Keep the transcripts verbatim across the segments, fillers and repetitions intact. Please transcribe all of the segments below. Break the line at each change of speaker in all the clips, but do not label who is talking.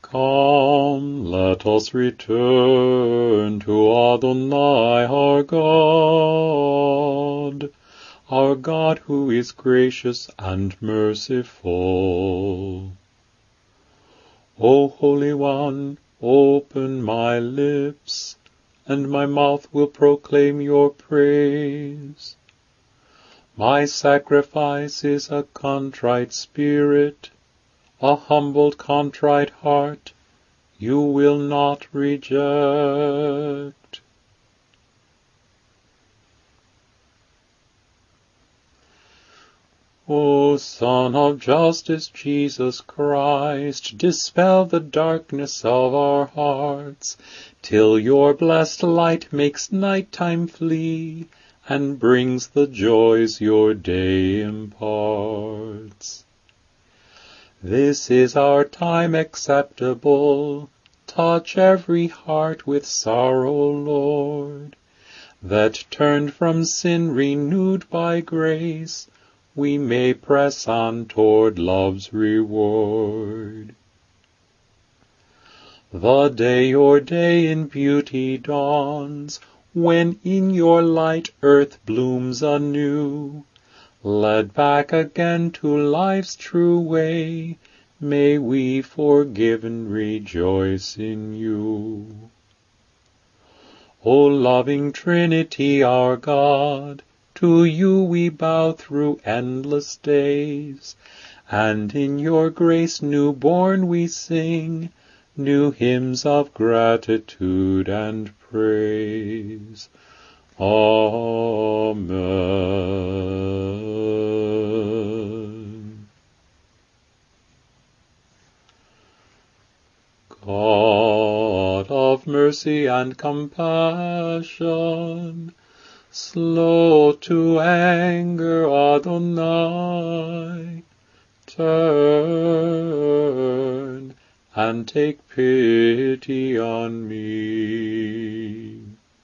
Come, let us return to Adonai our God, our God who is gracious and merciful. O Holy One, open my lips, and my mouth will proclaim your praise. My sacrifice is a contrite spirit, a humbled, contrite heart you will not reject. O Son of Justice, Jesus Christ, dispel the darkness of our hearts, till your blessed light makes night-time flee, and brings the joys your day imparts. This is our time acceptable. Touch every heart with sorrow, Lord, that turned from sin, renewed by grace, we may press on toward love's reward. The day your day in beauty dawns, when in your light earth blooms anew, led back again to life's true way, may we forgiven rejoice in you. O loving Trinity, our God, to you we bow through endless days, and in your grace new-born we sing new hymns of gratitude and praise. Amen. God of mercy and compassion, slow to anger, Adonai, turn and take pity on me.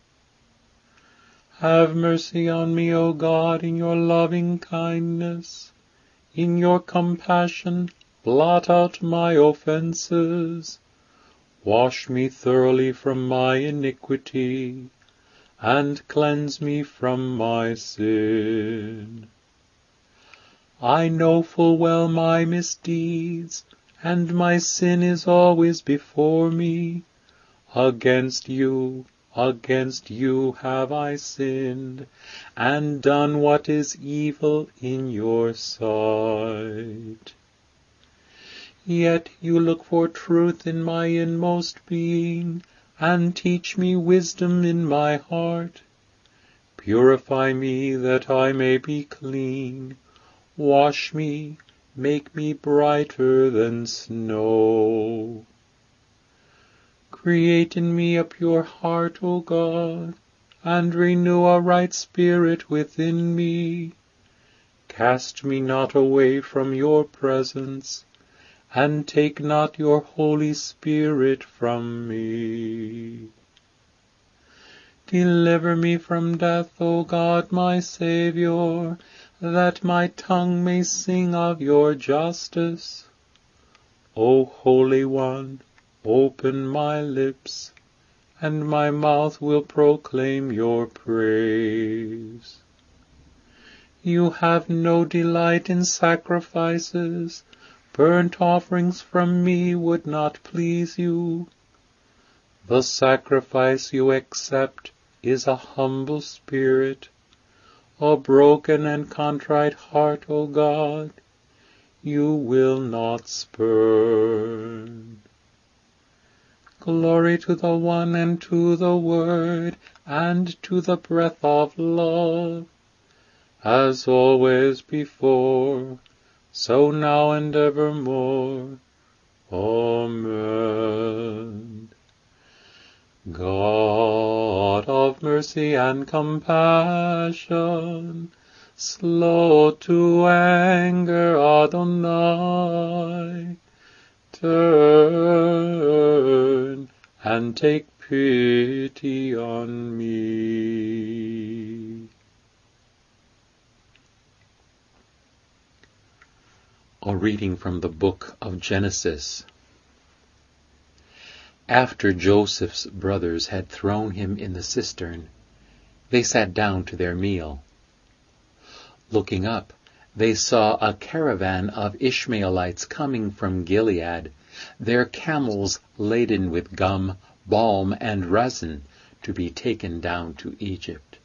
Have mercy on me, O God, in your loving kindness. In your compassion, blot out my offenses. Wash me thoroughly from my iniquity, and cleanse me from my sin. I know full well my misdeeds, and my sin is always before me. Against you, against you have I sinned, and done what is evil in your sight. Yet you look for truth in my inmost being, and teach me wisdom in my heart. Purify me that I may be clean. Wash me, make me brighter than snow. Create in me a pure heart, O God, and renew a right spirit within me. Cast me not away from your presence, and take not your Holy Spirit from me. Deliver me from death, O God, my Saviour, that my tongue may sing of your justice. O Holy One, open my lips, and my mouth will proclaim your praise. You have no delight in sacrifices. Burnt offerings from me would not please you. The sacrifice you accept is a humble spirit, a broken and contrite heart, O God, you will not spurn. Glory to the One, and to the Word, and to the breath of love, as always before, so now and evermore. Amen. God of mercy and compassion, slow to anger, Adonai, turn and take pity on me. A reading from the book of Genesis. After Joseph's brothers had thrown him in the cistern, they sat down to their meal. Looking up, they saw a caravan of Ishmaelites coming from Gilead, their camels laden with gum, balm, and resin, to be taken down to Egypt.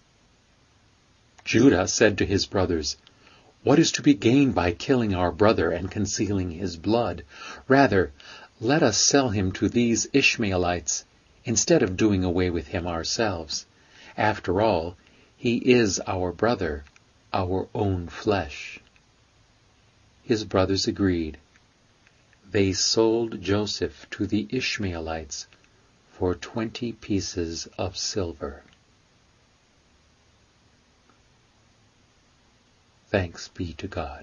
Judah said to his brothers, "What is to be gained by killing our brother and concealing his blood? Rather, let us sell him to these Ishmaelites, instead of doing away with him ourselves. After all, he is our brother, our own flesh." His brothers agreed. They sold Joseph to the Ishmaelites for twenty pieces of silver. Thanks be to God.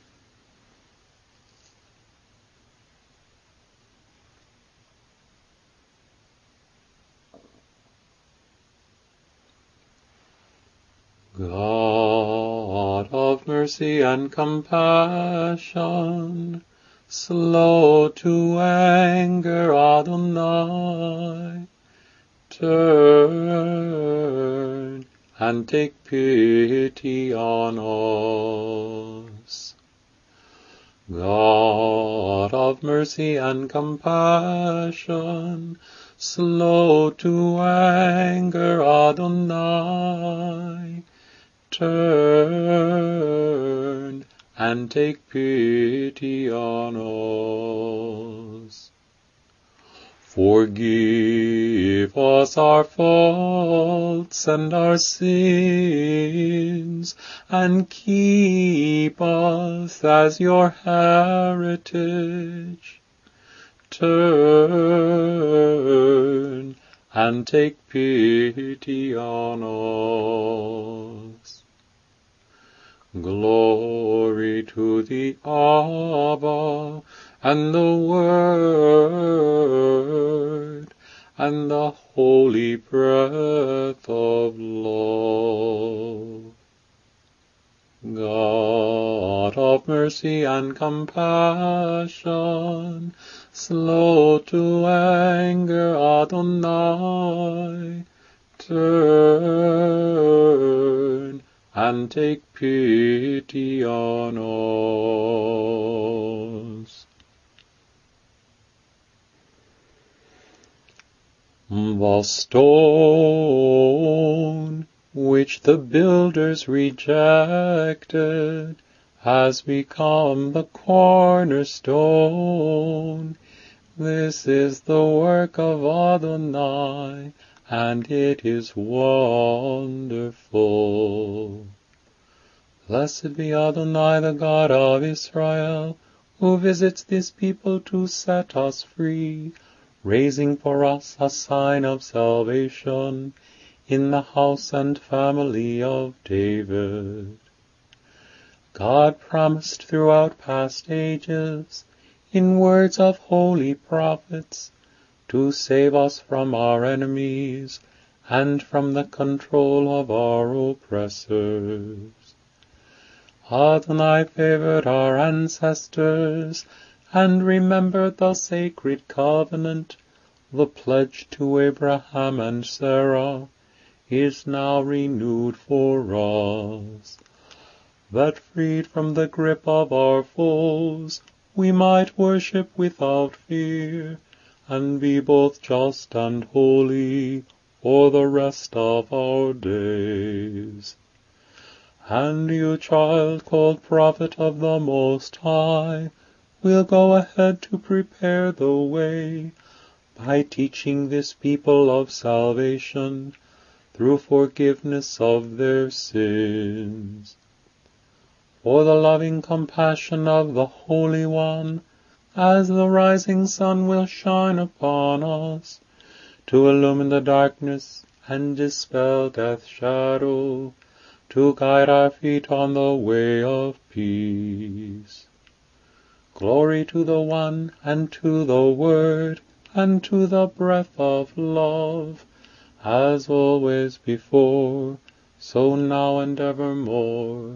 God of mercy and compassion, slow to anger, Adonai, turn and take pity on us. God of mercy and compassion, slow to anger, Adonai, turn and take pity on us. Forgive us our faults and our sins, and keep us as your heritage. Turn and take pity on us. Glory to the Abba, and the Word, and the holy breath of love. God of mercy and compassion, slow to anger, Adonai, turn and take pity on us. The stone which the builders rejected has become the cornerstone. This is the work of Adonai, and it is wonderful. Blessed be Adonai, the God of Israel, who visits this people to set us free, raising for us a sign of salvation in the house and family of David. God promised throughout past ages, in words of holy prophets, to save us from our enemies and from the control of our oppressors. Adonai favored our ancestors and remembered the sacred covenant. The pledge to Abraham and Sarah is now renewed for us, that freed from the grip of our foes, we might worship without fear, and be both just and holy for the rest of our days. And you, child, called prophet of the Most High, will go ahead to prepare the way, by teaching this people of salvation, through forgiveness of their sins. For the loving compassion of the Holy One, as the rising sun will shine upon us, to illumine the darkness and dispel death's shadow, to guide our feet on the way of peace. Glory to the One, and to the Word, and to the breath of love, as always before, so now and evermore.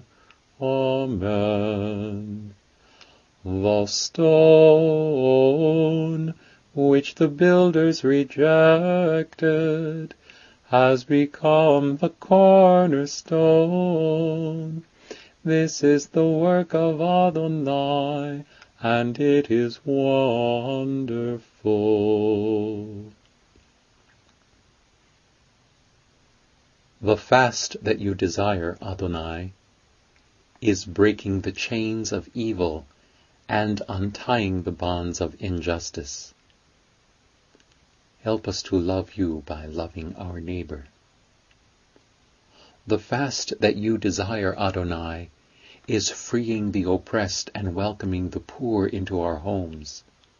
Amen. The stone which which the builders rejected, has become the cornerstone. This is the work of Adonai, and it is wonderful. The fast that you desire, Adonai, is breaking the chains of evil and untying the bonds of injustice. Help us to love you by loving our neighbor. The fast that you desire, Adonai, is freeing the oppressed and welcoming the poor into our homes.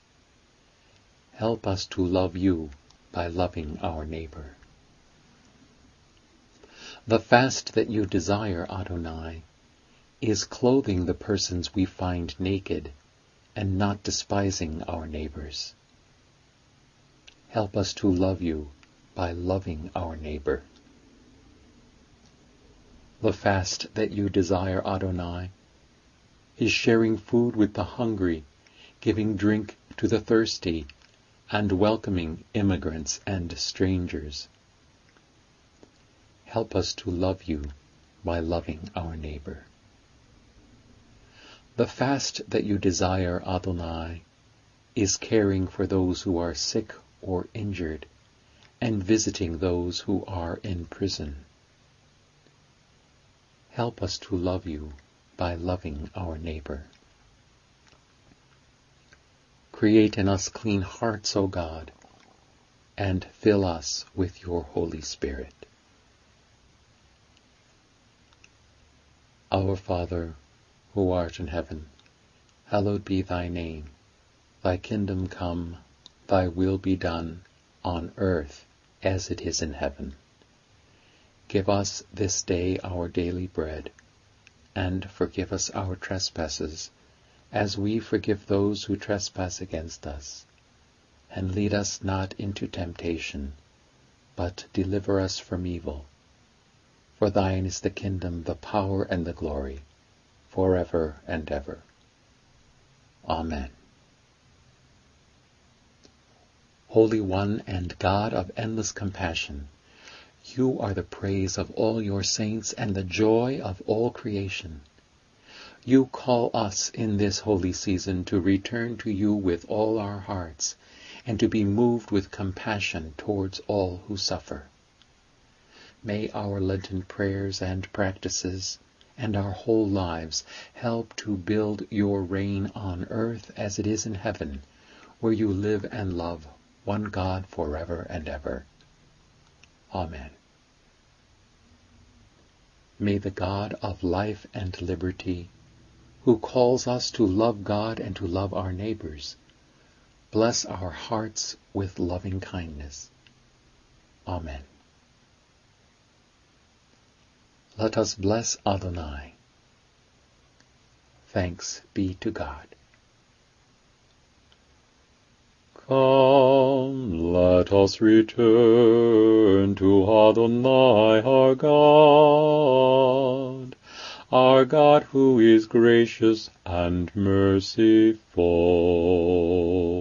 Help us to love you by loving our neighbor. The fast that you desire, Adonai, is clothing the persons we find naked and not despising our neighbors. Help us to love you by loving our neighbor. The fast that you desire, Adonai, is sharing food with the hungry, giving drink to the thirsty, and welcoming immigrants and strangers. Help us to love you by loving our neighbor. The fast that you desire, Adonai, is caring for those who are sick or injured, and visiting those who are in prison. Help us to love you by loving our neighbor. Create in us clean hearts, O God, and fill us with your Holy Spirit. Our Father, who art in heaven, hallowed be thy name. Thy kingdom come, thy will be done, on earth as it is in heaven. Give us this day our daily bread, and forgive us our trespasses, as we forgive those who trespass against us. And lead us not into temptation, but deliver us from evil. For thine is the kingdom, the power, and the glory, forever and ever. Amen. Holy One and God of endless compassion, you are the praise of all your saints and the joy of all creation. You call us in this holy season to return to you with all our hearts, and to be moved with compassion towards all who suffer. May our Lenten prayers and practices and our whole lives help to build your reign on earth as it is in heaven, where you live and love one God forever and ever. Amen. May the God of life and liberty, who calls us to love God and to love our neighbors, bless our hearts with loving kindness. Amen. Let us bless Adonai. Thanks be to God. Come, let us return to Adonai our God, our God who is gracious and merciful.